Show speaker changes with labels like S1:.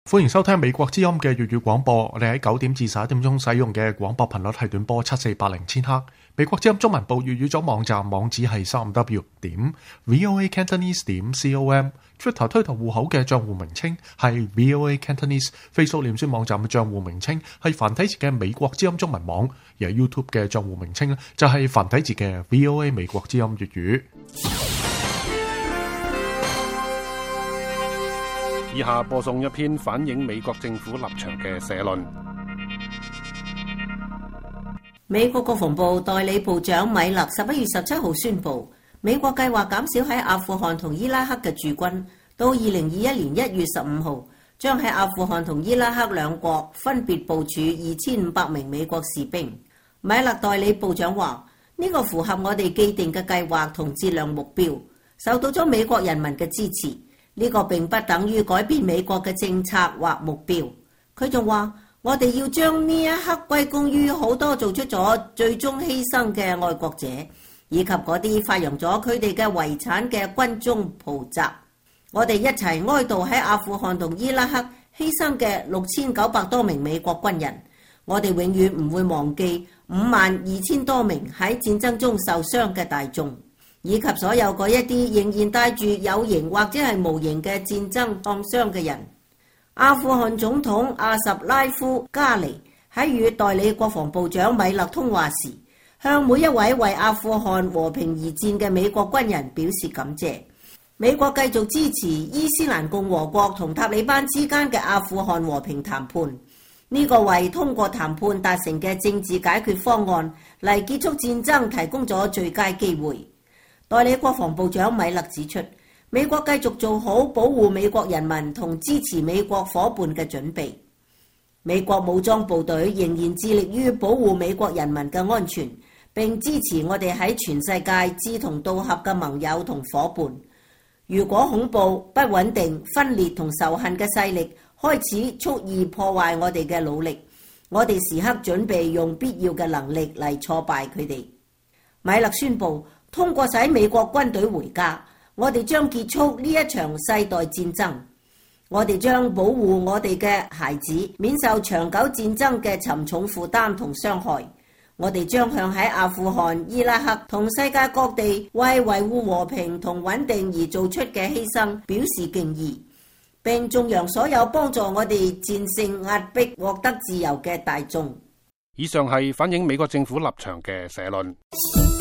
S1: 歡迎收聽美國之音嘅粵語廣播。我哋喺9點至11點鐘使用嘅廣播頻率係短波7480千赫。美國之音中文部粵語組網站網址係 3w.voacantonese.com。Twitter 推特戶口嘅賬戶名稱係 VOA Cantonese。Facebook 臉書網站嘅賬戶名稱係繁體字嘅美國之音中文網。而 YouTube 嘅賬戶名稱就係繁體字嘅 VOA 美國之音粵語。
S2: 以下播送一篇反映美國政府立場嘅社論。
S3: 美國國防部代理部長米勒11月17號宣布，美國計劃減少喺阿富汗同伊拉克嘅駐軍，到2021年1月15號，將喺阿富汗同伊拉克兩國分別部署2500名美國士兵。米勒代理部長話：呢個符合我哋既定嘅計劃同質量目標，受到咗美國人民嘅支持。呢個並不等於改變美國嘅政策或目標。佢仲話：我哋要將呢一刻歸功於好多做出咗最終犧牲嘅愛國者，以及嗰啲發揚咗佢哋嘅遺產嘅軍中袍澤。我哋一齊哀悼喺阿富汗同伊拉克犧牲嘅6900多名美國軍人。我哋永遠唔會忘記52000多名喺戰爭中受傷嘅大眾，以及所有嗰一啲仍然帶住有形或者係無形嘅戰爭創傷嘅人。阿富汗總統阿什拉夫加尼喺與代理國防部長米勒通話時，向每一位為阿富汗和平而戰嘅美國軍人表示感謝。美國繼續支持伊斯蘭共和國同塔利班之間嘅阿富汗和平談判，呢個為通過談判達成嘅政治解決方案嚟結束戰爭提供咗最佳機會。代理國防部長米勒指出，美國繼續做好保護美國人民同支持美國夥伴嘅準備。美國武裝部隊仍然致力於保護美國人民嘅安全，並支持我哋喺全世界志同道合嘅盟友同夥伴。如果恐怖、不穩定、分裂同仇恨嘅勢力開始蓄意破壞我哋嘅努力，我哋時刻準備用必要嘅能力嚟挫敗佢哋。米勒宣布，通過使美國軍隊回家，我哋將結束呢一場世代戰爭。我哋將保護我哋嘅孩子免受長久戰爭嘅沉重負擔同傷害。我哋將向喺阿富汗、伊拉克同世界各地為維護和平同穩定而做出嘅犧牲表示敬意，並頌揚所有幫助我哋戰勝壓迫、獲得自由嘅大眾。
S2: 以上係反映美國政府立場嘅社論。